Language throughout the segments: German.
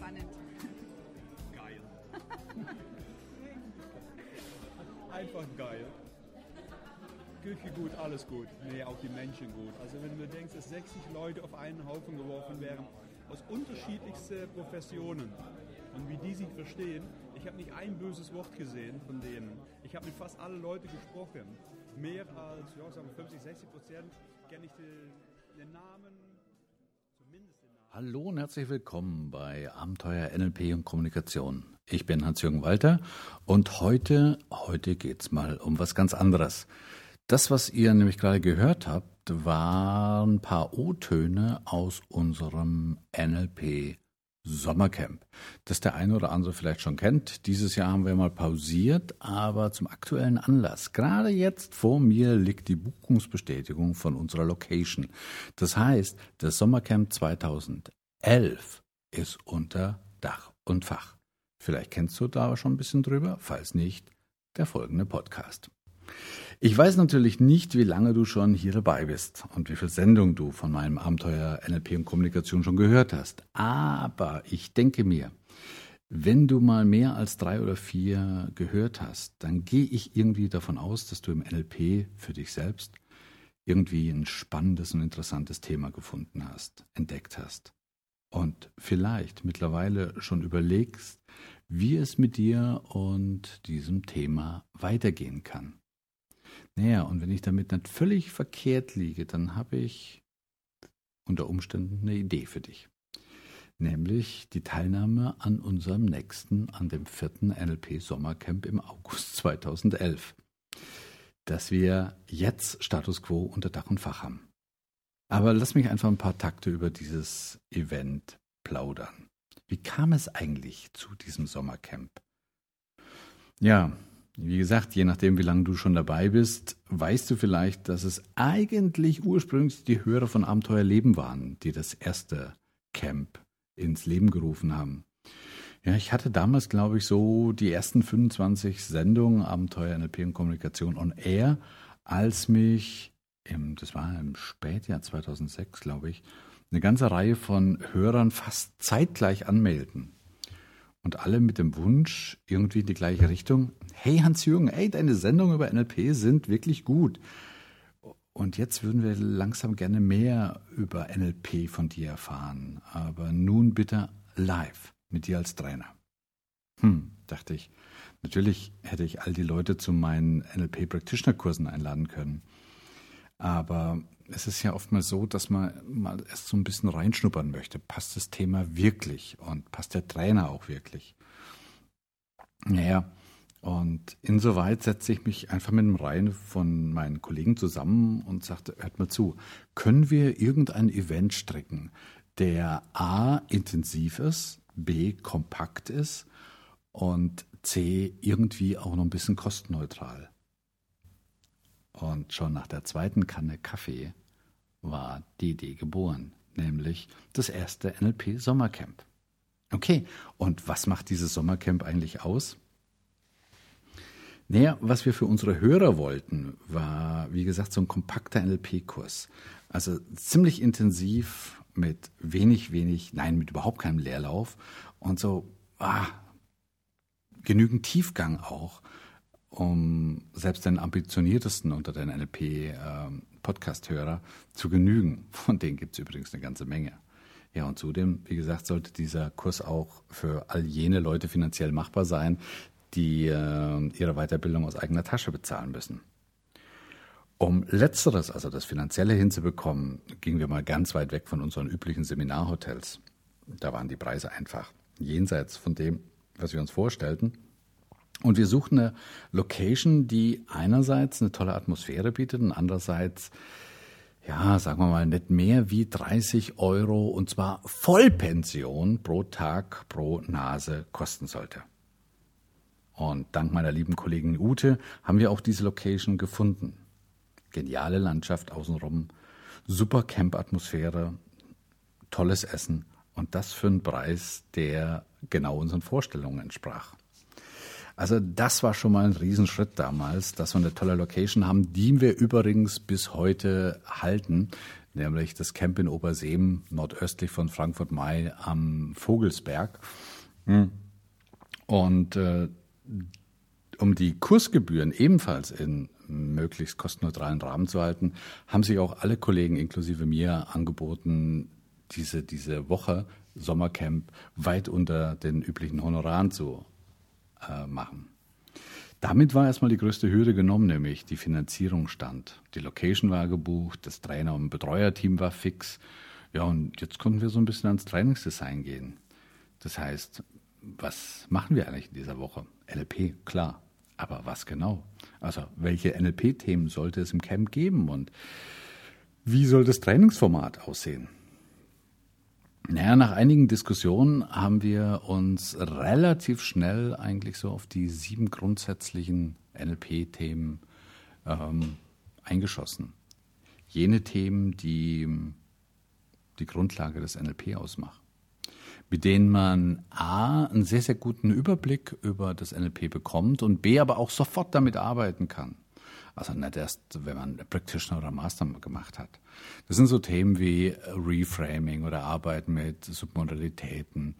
spannend. Geil. Einfach geil. Küche gut, alles gut. Nee, auch die Menschen gut. Also wenn du denkst, dass 60 Leute auf einen Haufen geworfen werden, aus unterschiedlichsten Professionen und wie die sich verstehen. Ich habe nicht ein böses Wort gesehen von denen. Ich habe mit fast allen Leuten gesprochen. Mehr als, ja, sagen wir 50, 60% kenne ich den Namen, zumindest den Namen. Hallo und herzlich willkommen bei Abenteuer NLP und Kommunikation. Ich bin Hans-Jürgen Walter und heute geht's mal um was ganz anderes. Das, was ihr nämlich gerade gehört habt, waren ein paar O-Töne aus unserem NLP Sommercamp, das der eine oder andere vielleicht schon kennt. Dieses Jahr haben wir mal pausiert, aber zum aktuellen Anlass. Gerade jetzt vor mir liegt die Buchungsbestätigung von unserer Location. Das heißt, das Sommercamp 2011 ist unter Dach und Fach. Vielleicht kennst du da schon ein bisschen drüber, falls nicht, der folgende Podcast. Ich weiß natürlich nicht, wie lange du schon hier dabei bist und wie viel Sendung du von meinem Abenteuer NLP und Kommunikation schon gehört hast. Aber ich denke mir, wenn du mal mehr als 3 oder 4 gehört hast, dann gehe ich irgendwie davon aus, dass du im NLP für dich selbst irgendwie ein spannendes und interessantes Thema gefunden hast, entdeckt hast. Und vielleicht mittlerweile schon überlegst, wie es mit dir und diesem Thema weitergehen kann. Naja, und wenn ich damit nicht völlig verkehrt liege, dann habe ich unter Umständen eine Idee für dich. Nämlich die Teilnahme an unserem nächsten, an dem 4. NLP Sommercamp im August 2011. Dass wir jetzt Status Quo unter Dach und Fach haben. Aber lass mich einfach ein paar Takte über dieses Event plaudern. Wie kam es eigentlich zu diesem Sommercamp? Ja, wie gesagt, je nachdem, wie lange du schon dabei bist, weißt du vielleicht, dass es eigentlich ursprünglich die Hörer von Abenteuer Leben waren, die das erste Camp ins Leben gerufen haben. Ja, ich hatte damals, glaube ich, so die ersten 25 Sendungen Abenteuer NLP und Kommunikation on Air, als mich, das war im Spätjahr 2006, glaube ich, eine ganze Reihe von Hörern fast zeitgleich anmelden. Und alle mit dem Wunsch, irgendwie in die gleiche Richtung, hey Hans-Jürgen, deine Sendungen über NLP sind wirklich gut. Und jetzt würden wir langsam gerne mehr über NLP von dir erfahren. Aber nun bitte live mit dir als Trainer. Dachte ich. Natürlich hätte ich all die Leute zu meinen NLP-Practitioner-Kursen einladen können. Aber es ist ja oftmals so, dass man mal erst so ein bisschen reinschnuppern möchte. Passt das Thema wirklich und passt der Trainer auch wirklich? Naja, und insoweit setze ich mich einfach mit einem Reihe von meinen Kollegen zusammen und sagte, hört mal zu, können wir irgendein Event stricken, der A, intensiv ist, B, kompakt ist und C, irgendwie auch noch ein bisschen kostenneutral? Und schon nach der zweiten Kanne Kaffee war die Idee geboren, nämlich das erste NLP Sommercamp. Okay, und was macht dieses Sommercamp eigentlich aus? Naja, was wir für unsere Hörer wollten, war, wie gesagt, so ein kompakter NLP-Kurs. Also ziemlich intensiv mit mit überhaupt keinem Leerlauf und so genügend Tiefgang auch, um selbst den ambitioniertesten unter den NLP-Podcast-Hörer zu genügen. Von denen gibt es übrigens eine ganze Menge. Ja, und zudem, wie gesagt, sollte dieser Kurs auch für all jene Leute finanziell machbar sein, die ihre Weiterbildung aus eigener Tasche bezahlen müssen. Um Letzteres, also das Finanzielle hinzubekommen, gingen wir mal ganz weit weg von unseren üblichen Seminarhotels. Da waren die Preise einfach jenseits von dem, was wir uns vorstellten. Und wir suchten eine Location, die einerseits eine tolle Atmosphäre bietet und andererseits, ja, sagen wir mal, nicht mehr wie 30 € und zwar Vollpension pro Tag, pro Nase kosten sollte. Und dank meiner lieben Kollegin Ute haben wir auch diese Location gefunden. Geniale Landschaft außenrum, super Camp-Atmosphäre, tolles Essen und das für einen Preis, der genau unseren Vorstellungen entsprach. Also das war schon mal ein Riesenschritt damals, dass wir eine tolle Location haben, die wir übrigens bis heute halten. nämlich das Camp in Oberseem, nordöstlich von Frankfurt-Main am Vogelsberg. Und um die Kursgebühren ebenfalls in möglichst kostenneutralen Rahmen zu halten, haben sich auch alle Kollegen inklusive mir angeboten, diese Woche Sommercamp weit unter den üblichen Honoraren zu machen. Damit war erstmal die größte Hürde genommen, nämlich die Finanzierung stand. Die Location war gebucht, das Trainer- und Betreuerteam war fix. Ja, und jetzt konnten wir so ein bisschen ans Trainingsdesign gehen. Das heißt, was machen wir eigentlich in dieser Woche? NLP, klar. Aber was genau? Also, welche NLP-Themen sollte es im Camp geben und wie soll das Trainingsformat aussehen? Naja, nach einigen Diskussionen haben wir uns relativ schnell eigentlich so auf die 7 grundsätzlichen NLP-Themen eingeschossen. Jene Themen, die die Grundlage des NLP ausmachen, mit denen man A, einen sehr, sehr guten Überblick über das NLP bekommt und B, aber auch sofort damit arbeiten kann. Also nicht erst, wenn man Practitioner oder Master gemacht hat. Das sind so Themen wie Reframing oder Arbeiten mit Submodalitäten,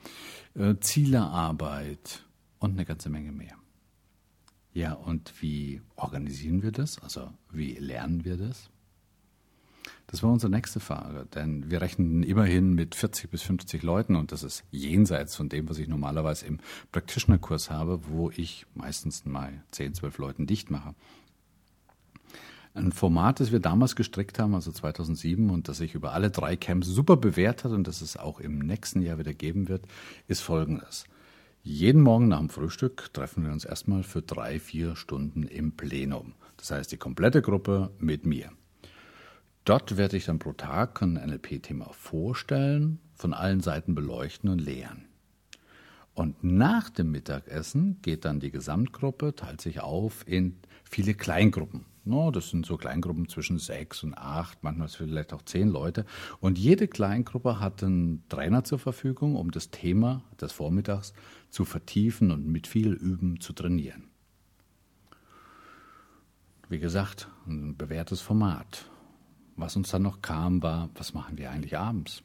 Zielearbeit und eine ganze Menge mehr. Ja, und wie organisieren wir das? Also wie lernen wir das? Das war unsere nächste Frage, denn wir rechnen immerhin mit 40 bis 50 Leuten und das ist jenseits von dem, was ich normalerweise im Practitioner-Kurs habe, wo ich meistens mal 10, 12 Leuten dicht mache. Ein Format, das wir damals gestrickt haben, also 2007, und das sich über alle 3 Camps super bewährt hat und das es auch im nächsten Jahr wieder geben wird, ist Folgendes. Jeden Morgen nach dem Frühstück treffen wir uns erstmal für 3-4 Stunden im Plenum. Das heißt, die komplette Gruppe mit mir. Dort werde ich dann pro Tag ein NLP-Thema vorstellen, von allen Seiten beleuchten und lehren. Und nach dem Mittagessen geht dann die Gesamtgruppe, teilt sich auf in viele Kleingruppen. No, das sind so Kleingruppen zwischen 6 und 8, manchmal vielleicht auch 10 Leute. Und jede Kleingruppe hat einen Trainer zur Verfügung, um das Thema des Vormittags zu vertiefen und mit viel Üben zu trainieren. Wie gesagt, ein bewährtes Format. Was uns dann noch kam, war, was machen wir eigentlich abends?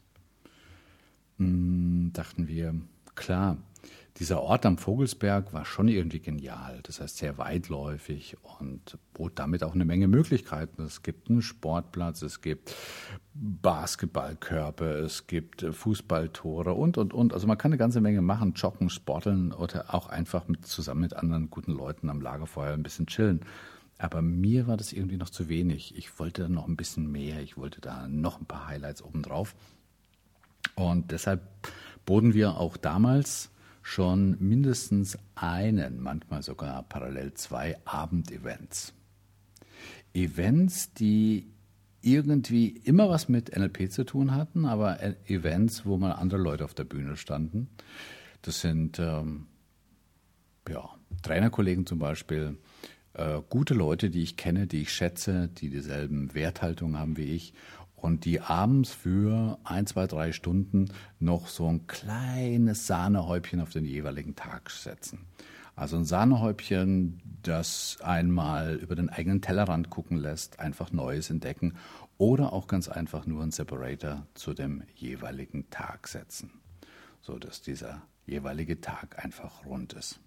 Dachten wir, klar, dieser Ort am Vogelsberg war schon irgendwie genial. Das heißt sehr weitläufig und bot damit auch eine Menge Möglichkeiten. Es gibt einen Sportplatz, es gibt Basketballkörper, es gibt Fußballtore und. Also man kann eine ganze Menge machen, joggen, sporteln oder auch einfach zusammen mit anderen guten Leuten am Lagerfeuer ein bisschen chillen. Aber mir war das irgendwie noch zu wenig. Ich wollte noch ein bisschen mehr. Ich wollte da noch ein paar Highlights obendrauf. Und deshalb boten wir auch damals schon mindestens einen, manchmal sogar parallel 2 Abendevents. Events, die irgendwie immer was mit NLP zu tun hatten, aber Events, wo mal andere Leute auf der Bühne standen. Das sind Trainerkollegen zum Beispiel, gute Leute, die ich kenne, die ich schätze, die dieselben Werthaltungen haben wie ich und die abends für 1, 2, 3 Stunden noch so ein kleines Sahnehäubchen auf den jeweiligen Tag setzen. Also ein Sahnehäubchen, das einmal über den eigenen Tellerrand gucken lässt, einfach Neues entdecken oder auch ganz einfach nur einen Separator zu dem jeweiligen Tag setzen, sodass dieser jeweilige Tag einfach rund ist.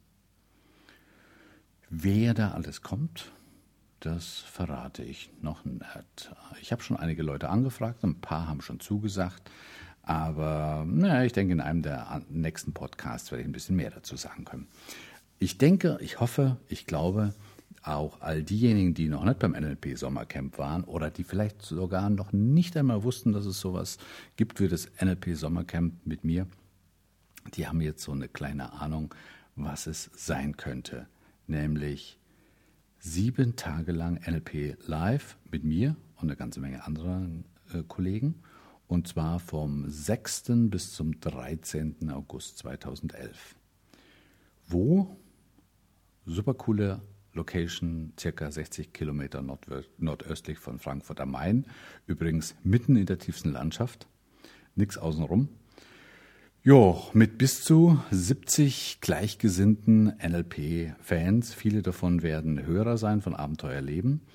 Wer da alles kommt, das verrate ich noch nicht. Ich habe schon einige Leute angefragt, ein paar haben schon zugesagt, aber ich denke, in einem der nächsten Podcasts werde ich ein bisschen mehr dazu sagen können. Ich denke, ich hoffe, ich glaube, auch all diejenigen, die noch nicht beim NLP Sommercamp waren oder die vielleicht sogar noch nicht einmal wussten, dass es sowas gibt wie das NLP Sommercamp mit mir, die haben jetzt so eine kleine Ahnung, was es sein könnte. Nämlich 7 Tage lang NLP live mit mir und eine ganze Menge anderer Kollegen. Und zwar vom 6. bis zum 13. August 2011. Wo? Super coole Location, circa 60 Kilometer nordöstlich von Frankfurt am Main. Übrigens mitten in der tiefsten Landschaft. Nichts außenrum. Jo, mit bis zu 70 gleichgesinnten NLP-Fans. Viele davon werden Hörer sein von Abenteuerleben.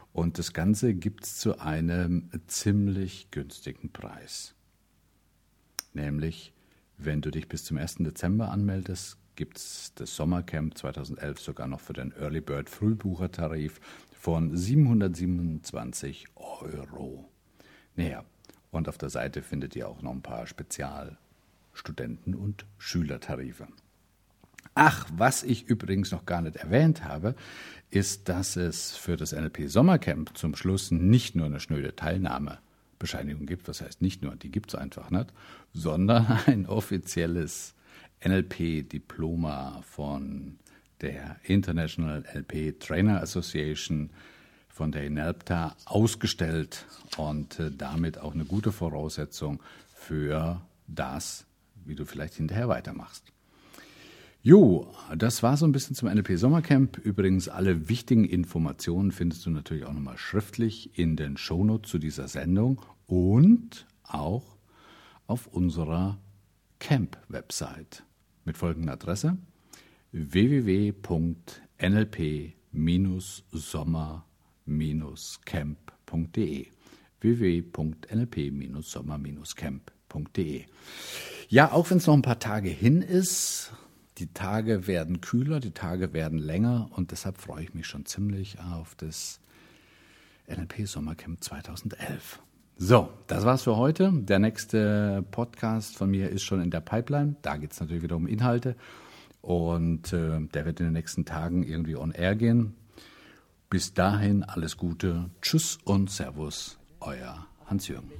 Und das Ganze gibt es zu einem ziemlich günstigen Preis. Nämlich, wenn du dich bis zum 1. Dezember anmeldest, gibt es das Sommercamp 2011 sogar noch für den Early Bird Frühbuchertarif von 727 €. Naja, und auf der Seite findet ihr auch noch ein paar Spezialstudenten- und Schülertarife. Ach, was ich übrigens noch gar nicht erwähnt habe, ist, dass es für das NLP Sommercamp zum Schluss nicht nur eine schnöde Teilnahmebescheinigung gibt, was heißt nicht nur, die gibt es einfach nicht, sondern ein offizielles NLP-Diploma von der International NLP Trainer Association, von der INELPTA, ausgestellt und damit auch eine gute Voraussetzung für das, wie du vielleicht hinterher weitermachst. Jo, das war so ein bisschen zum NLP Sommercamp. Übrigens, alle wichtigen Informationen findest du natürlich auch nochmal schriftlich in den Shownotes zu dieser Sendung und auch auf unserer Camp-Website mit folgender Adresse: www.nlp-sommer-camp.de www.nlp-sommer-camp.de. Ja, auch wenn es noch ein paar Tage hin ist, die Tage werden kühler, die Tage werden länger und deshalb freue ich mich schon ziemlich auf das NLP Sommercamp 2011. So, das war's für heute. Der nächste Podcast von mir ist schon in der Pipeline. Da geht es natürlich wieder um Inhalte und der wird in den nächsten Tagen irgendwie on air gehen. Bis dahin alles Gute. Tschüss und Servus, euer Hans-Jürgen.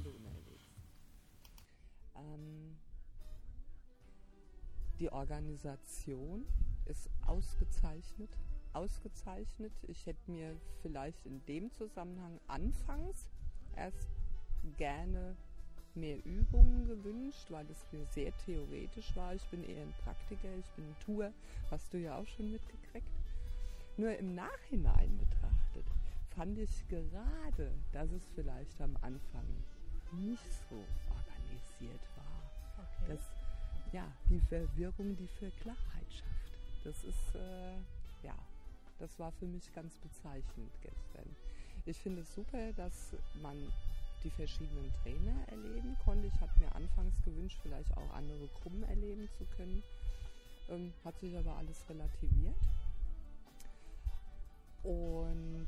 Die Organisation ist ausgezeichnet. Ich hätte mir vielleicht in dem Zusammenhang anfangs erst gerne mehr Übungen gewünscht, weil es mir sehr theoretisch war. Ich bin eher ein Praktiker, ich bin ein Tour, hast du ja auch schon mitgekriegt. Nur im Nachhinein betrachtet fand ich gerade, dass es vielleicht am Anfang nicht so organisiert war. Okay. Die Verwirrung, die für Klarheit schafft. Das ist, das war für mich ganz bezeichnend gestern. Ich finde es super, dass man die verschiedenen Trainer erleben konnte. Ich hatte mir anfangs gewünscht, vielleicht auch andere Gruppen erleben zu können. Hat sich aber alles relativiert. Und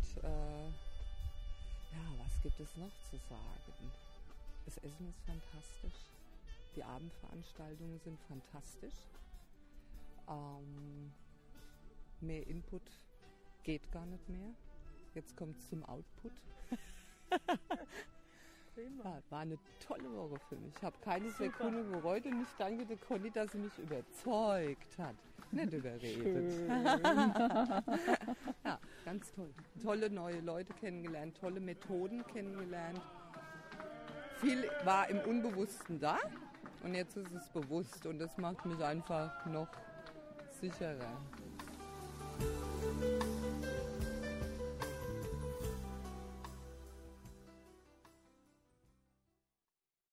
was gibt es noch zu sagen? Das Essen ist fantastisch. Die Abendveranstaltungen sind fantastisch. Mehr Input geht gar nicht mehr. Jetzt kommt es zum Output. War eine tolle Woche für mich. Ich habe keine Sekunde bereut und ich danke der Conny, dass sie mich überzeugt hat. Nicht überredet. Ja, ganz toll. Tolle neue Leute kennengelernt, tolle Methoden kennengelernt. Viel war im Unbewussten da. Und jetzt ist es bewusst und das macht mich einfach noch sicherer.